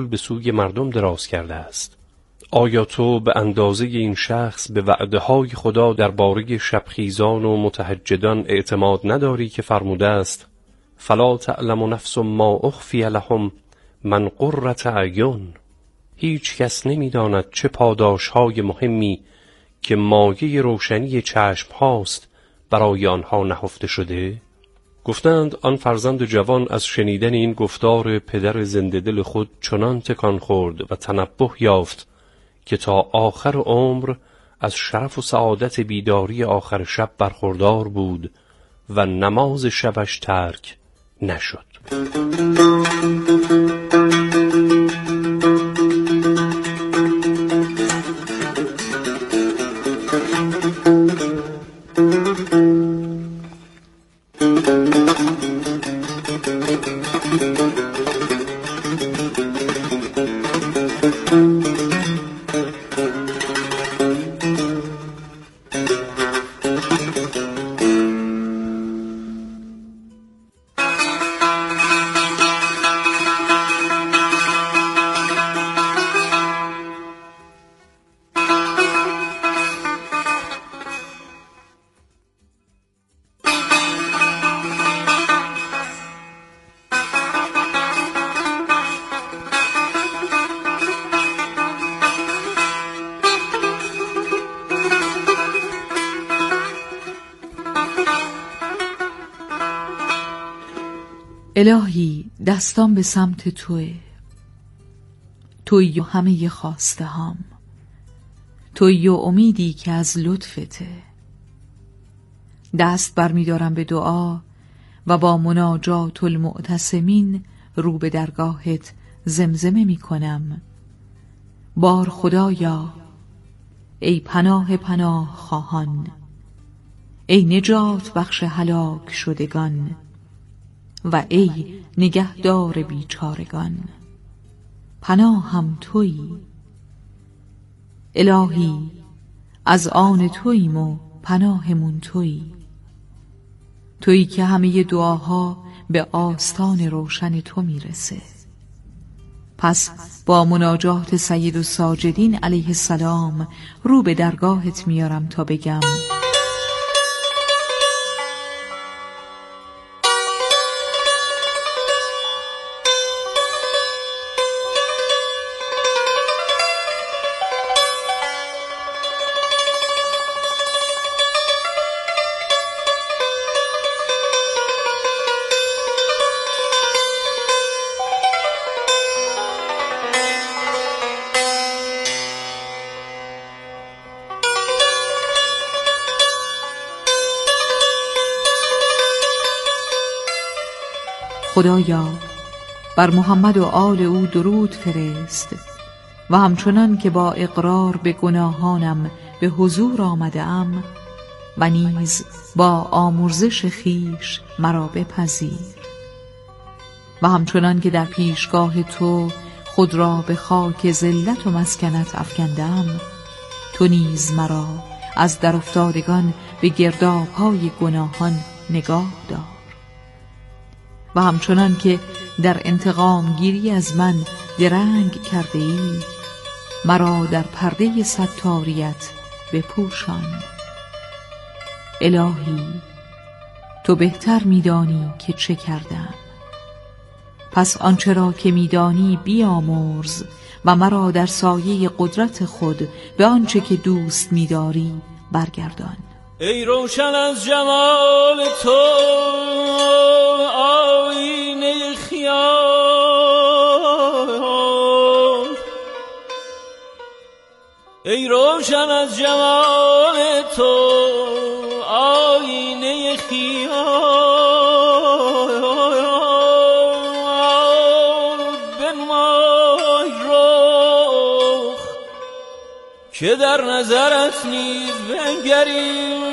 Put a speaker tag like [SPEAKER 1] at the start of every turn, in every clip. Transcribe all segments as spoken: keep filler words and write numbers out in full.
[SPEAKER 1] تحول به سوی مردم دراز کرده است. آیا تو به اندازه این شخص به وعده‌های خدا درباره شبخیزان و متهجدان اعتماد نداری که فرموده است فلا تعلم نفس ما اخفی لهم من قرة اعین؟ هیچ کس نمی‌داند چه پاداش‌های مهمی که مایه روشنی چشم هاست برای آنها نهفته شده؟ گفتند آن فرزند جوان از شنیدن این گفتار پدر زنده دل خود چنان تکان خورد و تنبه یافت که تا آخر عمر از شرف و سعادت بیداری آخر شب برخوردار بود و نماز شبش ترک نشد.
[SPEAKER 2] الهی دستان به سمت توه، تویی و همه خواسته هام، تویی و امیدی که از لطفته. دست برمی دارم به دعا و با مناجات المعتصمین رو به درگاهت زمزمه می کنم بار خدایا، ای پناه پناه خواهان، ای نجات بخش هلاک شدگان و ای نگهدار بیچارگان، پناهم تویی. الهی از آن توییم و پناهمون تویی، تویی که همه دعاها به آستان روشن تو میرسه. پس با مناجات سید الساجدین علیه السلام رو به درگاهت میارم تا بگم خدایا بر محمد و آل او درود فرست و همچنان که با اقرار به گناهانم به حضور آمده ام و نیز با آمرزش خیش مرا بپذیر و همچنان که در پیشگاه تو خود را به خاک ذلت و مسکنت افکندم، تو نیز مرا از در افتادگان به گرداب‌های گناهان نگاه دار و همچنان که در انتقام گیری از من درنگ کرده ای، مرا در پرده ستاریت بپوشان. الهی تو بهتر میدانی که چه کردم، پس آنچه را که میدانی بیامرز و مرا در سایه قدرت خود به آنچه که دوست میداری برگردان.
[SPEAKER 3] ای روشن از جمال تو آینه خیال، ای روشن از جمال تو آینه خیال، بنمای رخ که در نظرت نیز بنگریم.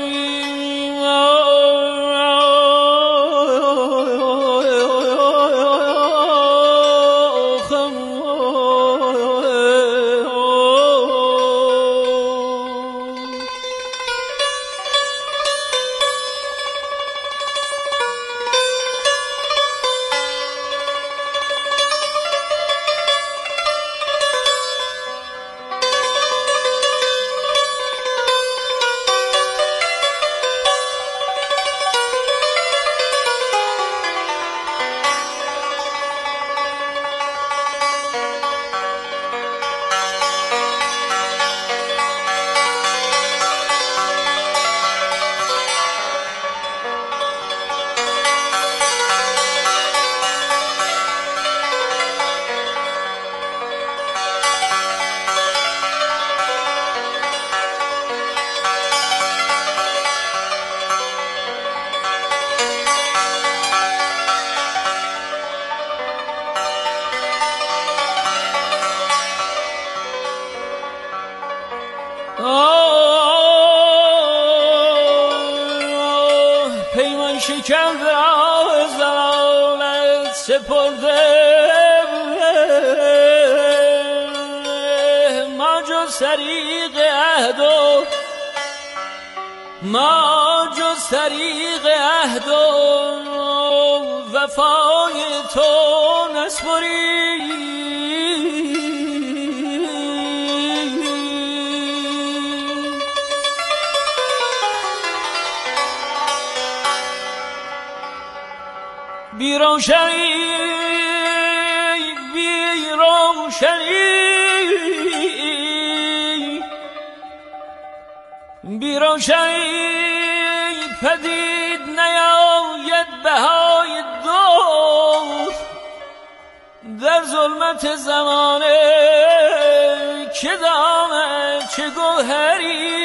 [SPEAKER 3] کرده آه زمانت سپرده ما جز طریق عهد و ما جز طریق عهد و وفای تو نسپریم. بی روشنی بی روشنی بی روشنی پدید نیاید بهای دوست در ظلمت زمانه که داند چه گوهری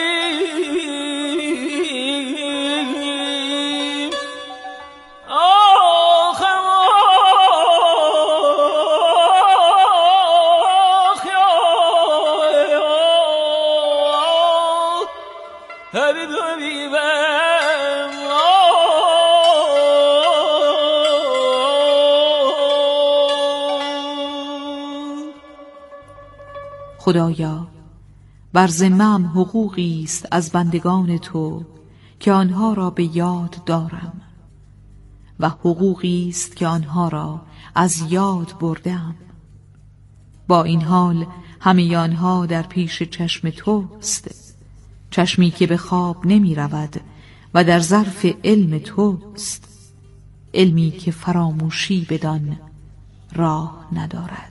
[SPEAKER 2] خدایا بر ذمه‌ام حقوقی است از بندگان تو که آنها را به یاد دارم و حقوقی است که آنها را از یاد بردم. با این حال همه آنها در پیش چشم توست، چشمی که به خواب نمی رود و در ظرف علم توست، علمی که فراموشی بدان راه ندارد.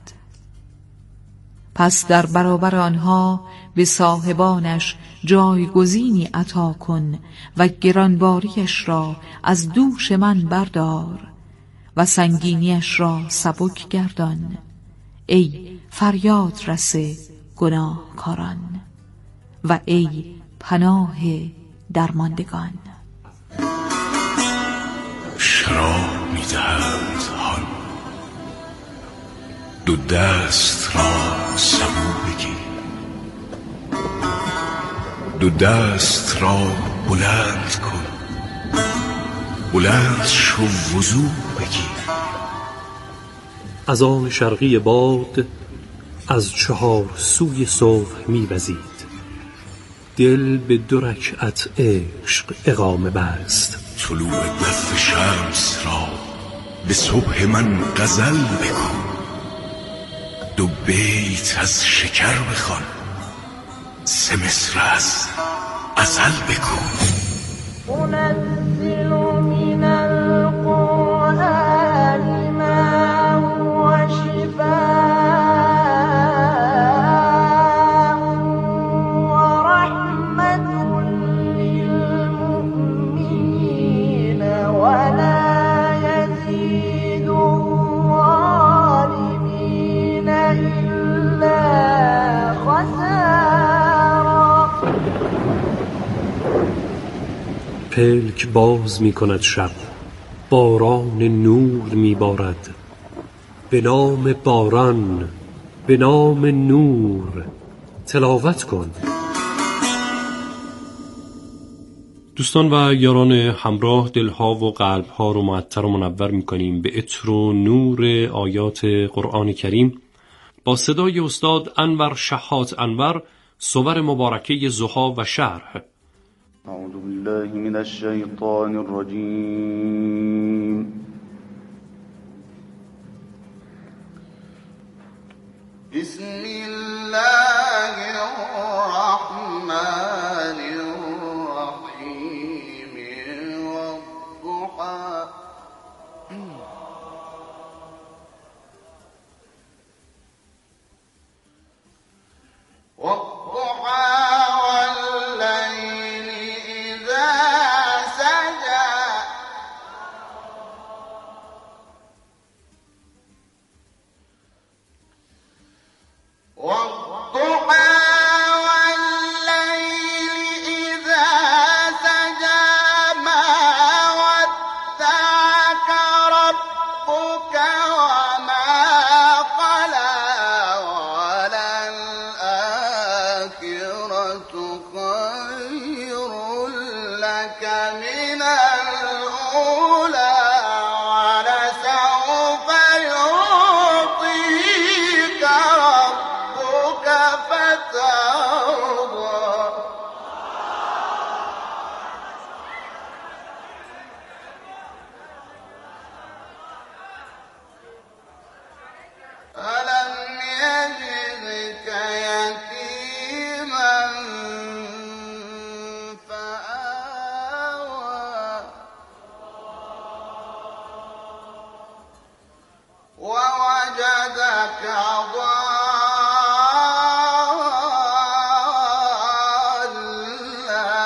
[SPEAKER 2] پس در برابر آنها به صاحبانش جایگزینی عطا کن و گرانباریش را از دوش من بردار و سنگینیش را سبک گردان، ای فریاد رس گناهکاران و ای پناه درماندگان.
[SPEAKER 4] شراب می‌دهند هان، دو دست را سبو بگیر، دو دست را بلند کن، بلند شو وضو بگیر.
[SPEAKER 1] از آن شرقی باد از چهار سوی صبح می‌وزید، دل به دو رکعت عشق اقامه بست.
[SPEAKER 4] طلوع دف شمس را به صبح من غزل بگو، دو بیت از شکر بخوان، سه مصر از ازل بگو.
[SPEAKER 5] انزل من القرآن ما هو شفاء و رحمت للمؤمنین ولا یزید الظالمین الا خسارا.
[SPEAKER 1] پلک باز می کند شب، باران نور می بارد، به نام باران، به نام نور تلاوت کن. دوستان و یاران همراه، دلها و قلبها رو معطر و منور می کنیم به عطر و نور آیات قرآن کریم با صدای استاد انور شحات انور، صور مبارکه ضحی و شرح.
[SPEAKER 6] اعوذ بالله من الشیطان الرجیم. بسم الله الرحمن الرحیم. والضحى والضحى والليل إذا سجى والضحى والليل إذا سجى ما ودعك ربك وما قلى وللآخرة خير لك من الأولى. فترضى ألم يجدك يتيما فآوى ووجدك ضالا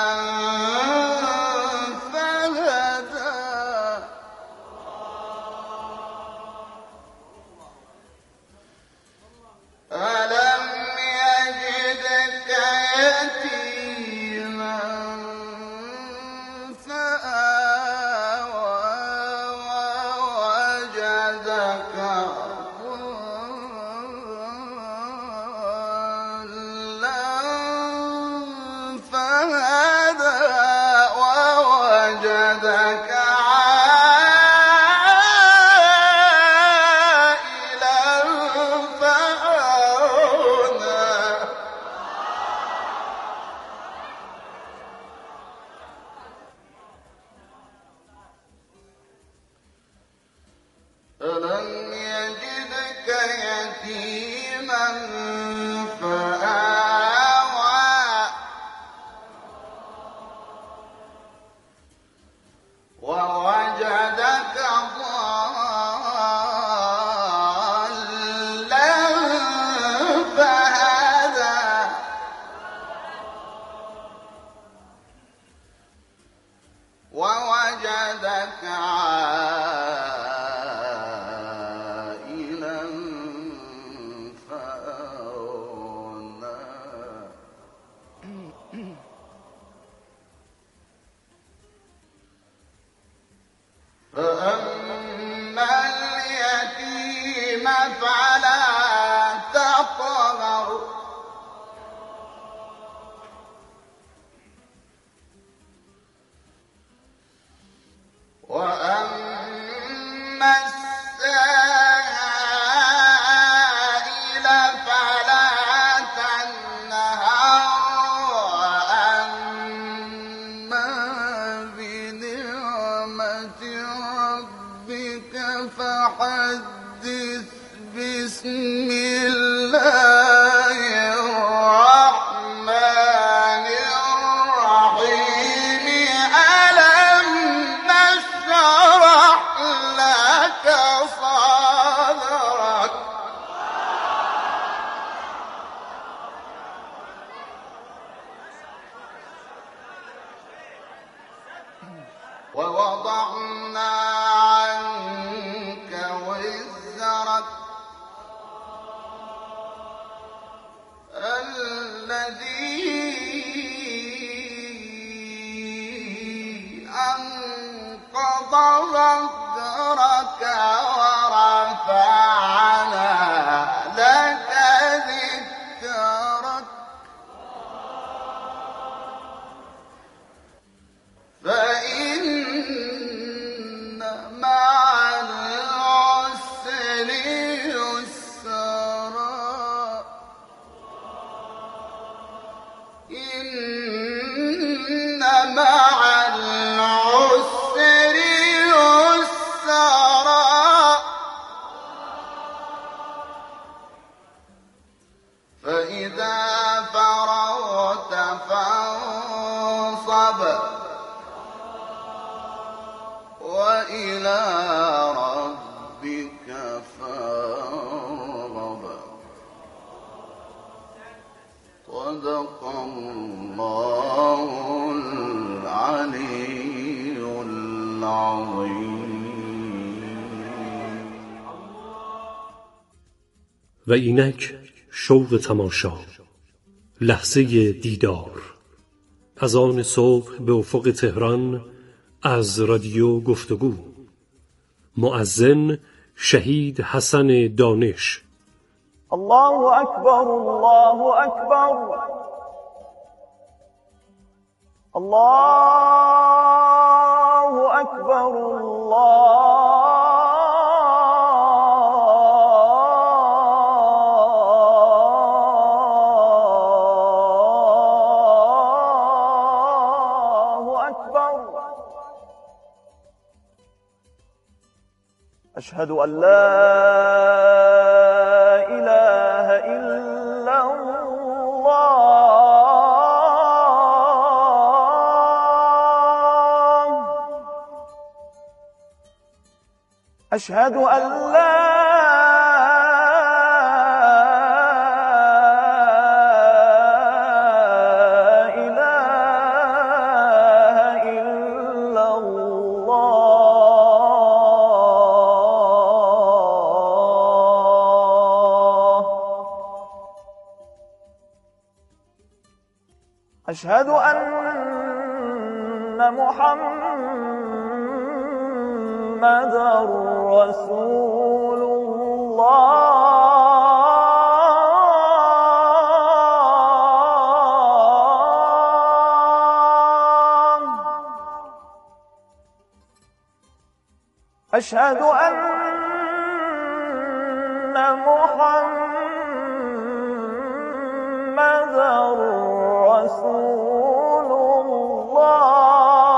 [SPEAKER 6] فهدى ألم يجدك يتيما فآوى ووجدك ضالا فهدى ووجدك عائلا فأغنى ألم يجدك يتيما فآوى ووجدك ضالا فهدى ووجدك عائلا فأغنى فأما اليتيم فلا تقهر وأما السائل فلا تنهر وأما بنعمة ربك فحدث بسم الله الرحمن الرحيم ألم نشرح لك صدرك ووضعنا عنك وزرك الذي أنقض ظهرك ورفعنا لك ذكرك فإن مع العسر يسرا إن مع العسر يسرا فإذا فرغت فانصب وإلى ربك فارغب صدق الله العلي العظيم.
[SPEAKER 1] و اینک شوق تماشا، لحظه دیدار، از آن صبح به افق تهران، از رادیو گفتگو. مؤذن شهید حسن دانش.
[SPEAKER 7] الله اکبر، الله اکبر، الله اکبر، أشهد أن لا إله إلا الله. أشهد أن لا أشهد أن محمدًا رسول الله. أشهد أن محمدًا رسول الله.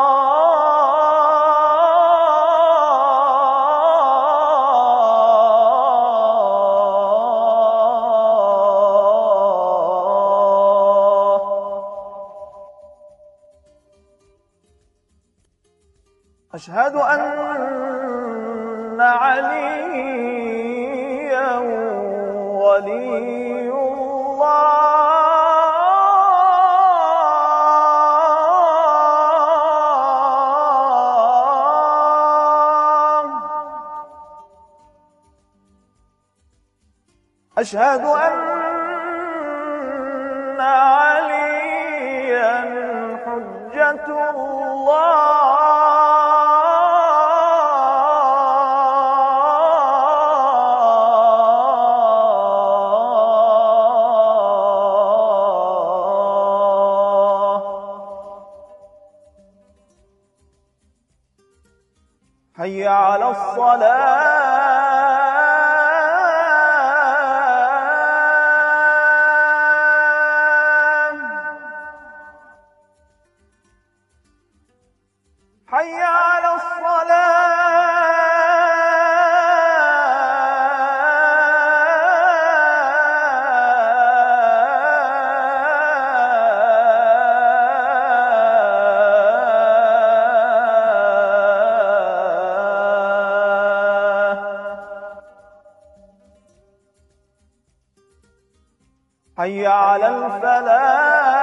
[SPEAKER 7] أشهد أن عليا ولي الله. أشهد أن عليا حجة الله. حي على الصلاة. حي على حي على الفلاح.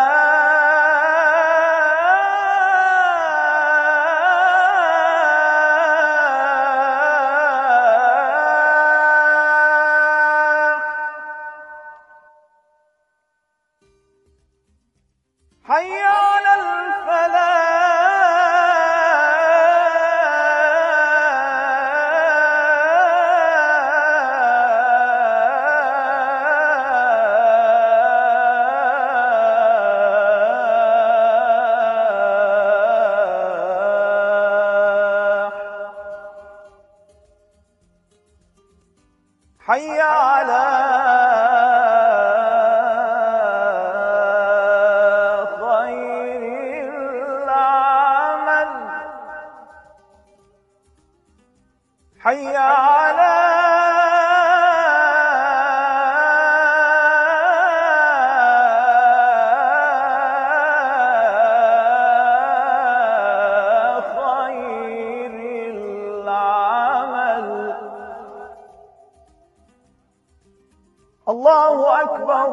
[SPEAKER 7] حي على الفلاح. حي على خير العمل. حي على خير العمل. الله أكبر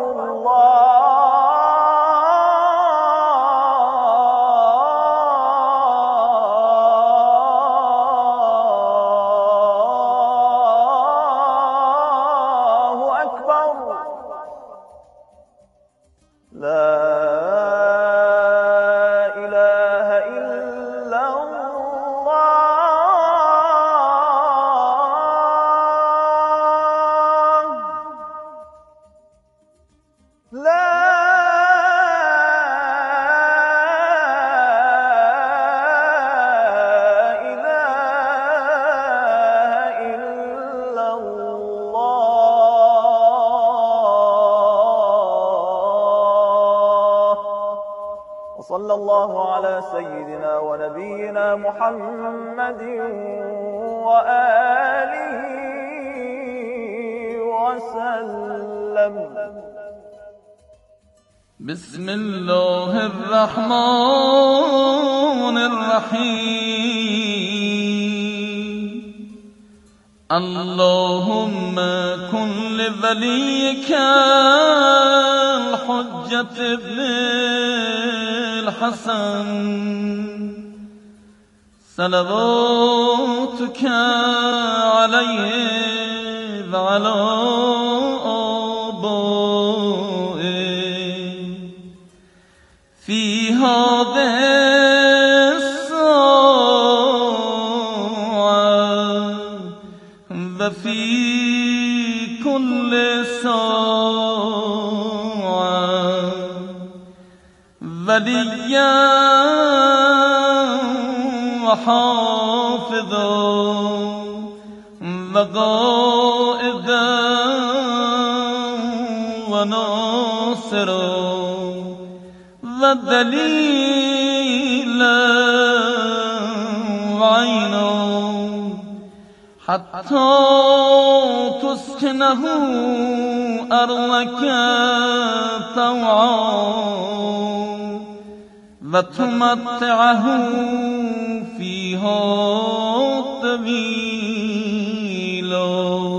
[SPEAKER 7] الله أكبر. لا إله إلا الله. لا إله إلا الله. وصلى الله على سيدنا ونبينا محمد وآله وسلم.
[SPEAKER 3] بسم الله الرحمن الرحیم. اللهم كن لوليك الحجة ابن الحسن صلواتك عليه وعلى آبائه في هذه الساعة وفي كل ساعة وليا وحافظا وقائدا وناصرا ودليلا وعينا حتى تسكنه أرضك طوعا وتمتعه فيها طويلا.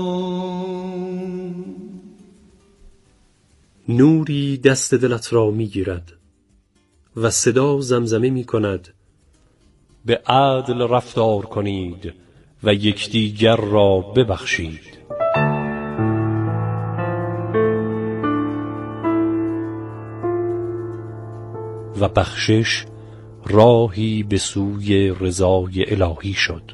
[SPEAKER 1] نوری دست دلت را می گیرد و صدا زمزمه می کند به عدل رفتار کنید و یکدیگر را ببخشید. و بخشش راهی به سوی رضای الهی شد.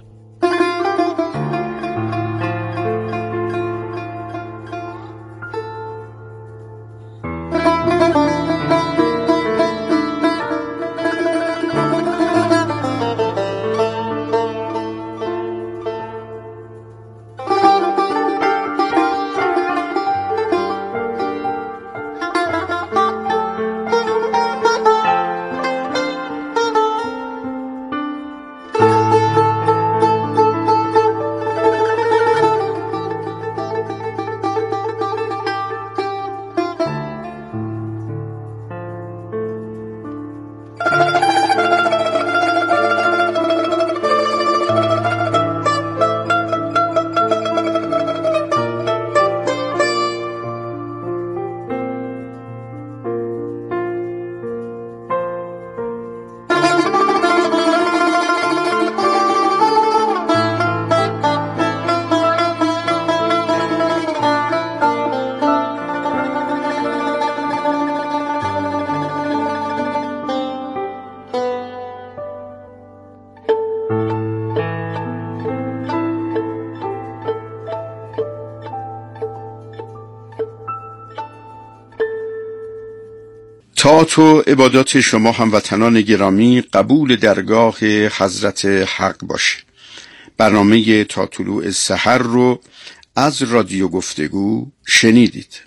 [SPEAKER 8] طاعت و عبادات شما هموطنان گرامی قبول درگاه حضرت حق باشه. برنامه تا طلوع سحر رو از رادیو گفتگو شنیدید.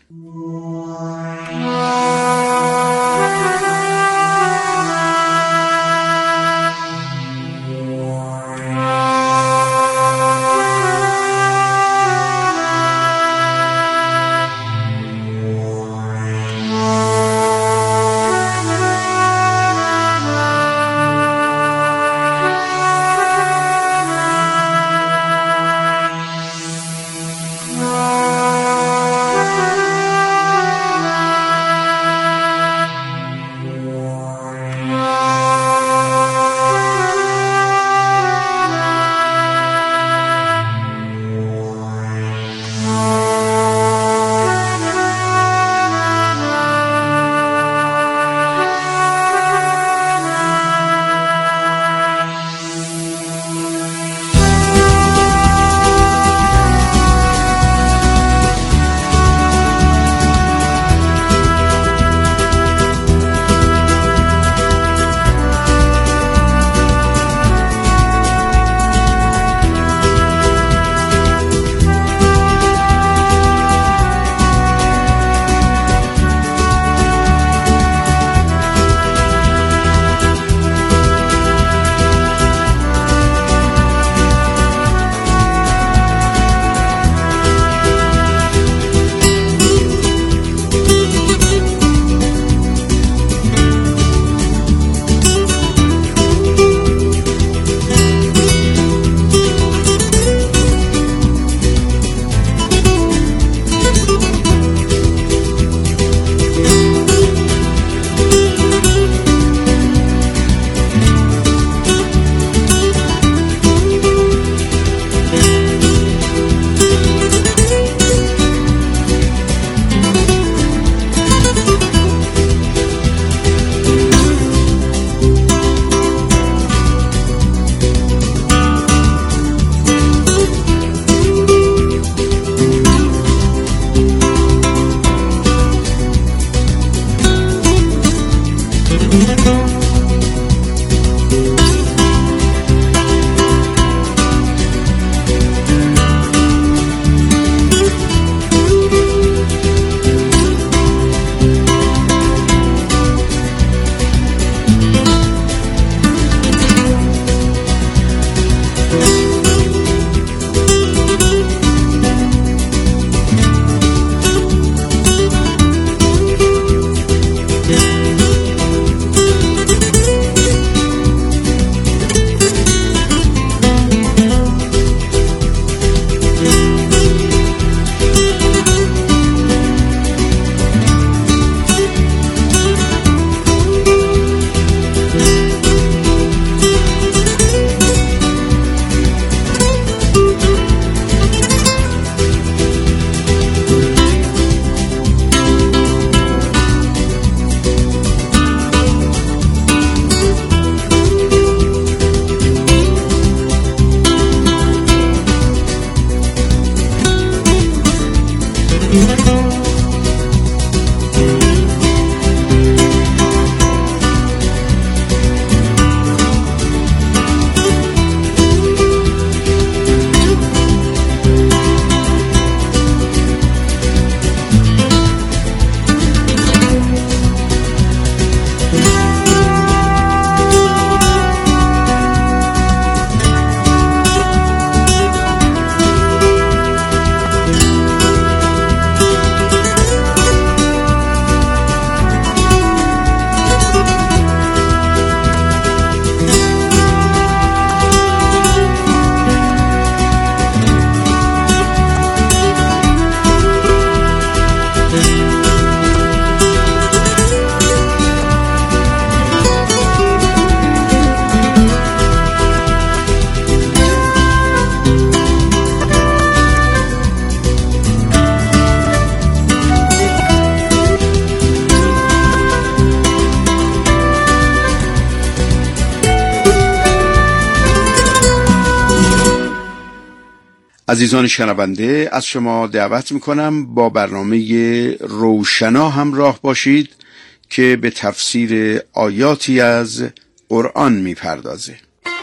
[SPEAKER 8] عزیزان شنونده، از شما دعوت میکنم با برنامه روشنا همراه باشید که به تفسیر آیاتی از قرآن میپردازه.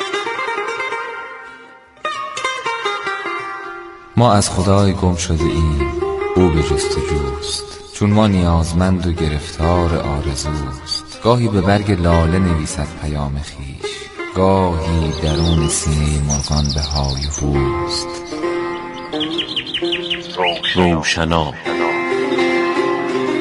[SPEAKER 9] ما از خدای گم شده ایم، او به جستجوست، چون ما نیازمند و گرفتار آرزوست. گاهی به برگ لاله نویسد پیام خیش، گاهی درون سینه مرغان به های هوست.
[SPEAKER 1] روشنا